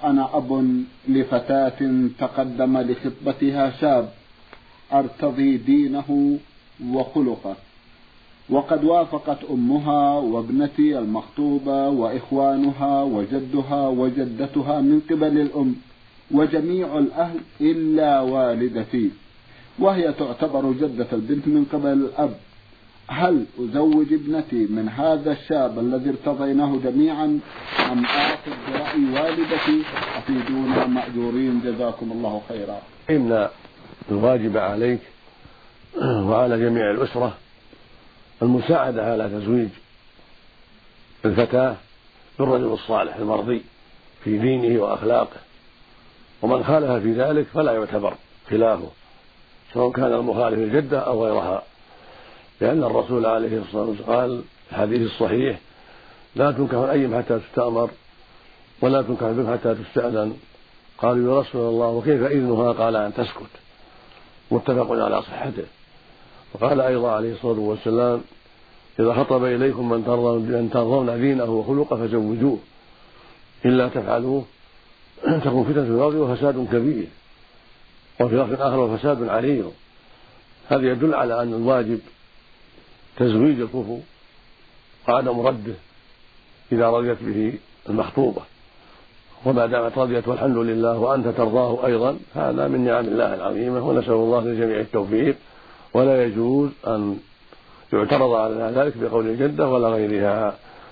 أنا أب لفتاة تقدم لخطبتها شاب أرتضي دينه وخلقه، وقد وافقت أمها وابنتي المخطوبة وإخوانها وجدها وجدتها من قبل الأم وجميع الأهل إلا والدتي، وهي تعتبر جدة البنت من قبل الأب. هل أزوج ابنتي من هذا الشاب الذي ارتضيناه جميعا أم آخذ برأي والدتي؟ أفيدونا مأجورين جزاكم الله خيرا. إن الواجب عليك وعلى جميع الأسرة المساعدة على تزويج الفتاة بالرجل الصالح المرضي في دينه وأخلاقه، ومن خالف في ذلك فلا يعتبر خلافه، سواء كان المخالف الجدة أو غيرها، لأن الرسول عليه الصلاة والسلام قال في الحديث الصحيح: لا تنكح الأيم حتى تستأمر ولا تنكح البكر حتى تستأذن. قالوا: يا رسول الله وكيف إذنها؟ قال: أن تسكت. متفق على صحته. وقال أيضا عليه الصلاة والسلام: إذا خطب إليكم من ترضون دينه وخلقه فزوجوه، إلا تفعلوه تكون فتنة في الأرض وفساد كبير، وفي لفظ آخر وفساد عريض. هذا يدل على أن الواجب تزويج الكفو وعدم رده إذا رضيت به المخطوبة، وما دامت رضيت والحمد لله وأنت ترضاه أيضا، هذا من نعم الله العظيمة، ونسأل الله للجميع التوفيق. ولا يجوز أن يعترض على ذلك بقول الجدة ولا غيرها.